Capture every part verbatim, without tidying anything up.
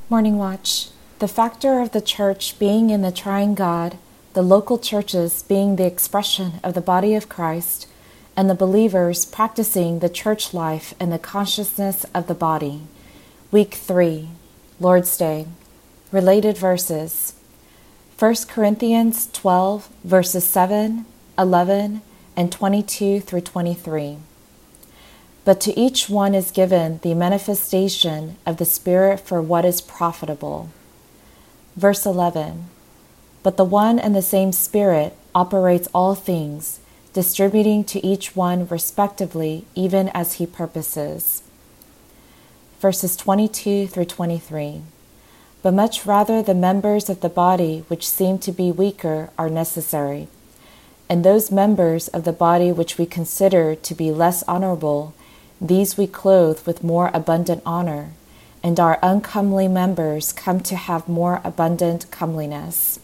Morning Watch. The factor of the church being in the triune God, the local churches being the expression of the body of Christ, and the believers practicing the church life in the consciousness of the body. Week three, Lord's Day. Related verses. First Corinthians twelve, verses seven, eleven, and twenty-two through twenty-three. But to each one is given the manifestation of the Spirit for what is profitable. Verse eleven. But the one and the same Spirit operates all things, distributing to each one respectively, even as he purposes. Verses twenty-two through twenty-three. But much rather the members of the body which seem to be weaker are necessary, and those members of the body which we consider to be less honorable, these we clothe with more abundant honor, and our uncomely members come to have more abundant comeliness.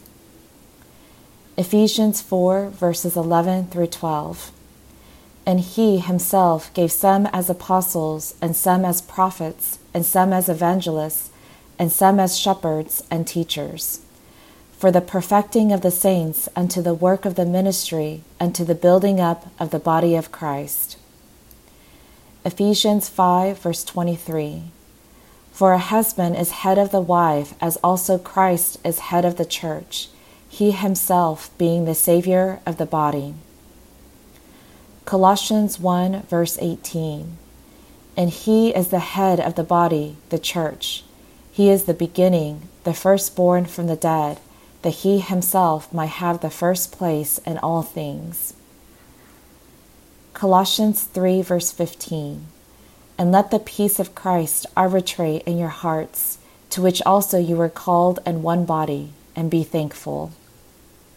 Ephesians four, verses eleven through twelve. And he himself gave some as apostles, and some as prophets, and some as evangelists, and some as shepherds and teachers, for the perfecting of the saints unto the work of the ministry, unto the building up of the body of Christ. Ephesians five, verse twenty-three. For a husband is head of the wife, as also Christ is head of the church, he himself being the Savior of the body. Colossians one, verse eighteen. And he is the head of the body, the church. He is the beginning, the firstborn from the dead, that he himself might have the first place in all things. Colossians three, verse fifteen. And let the peace of Christ arbitrate in your hearts, to which also you were called in one body, and be thankful.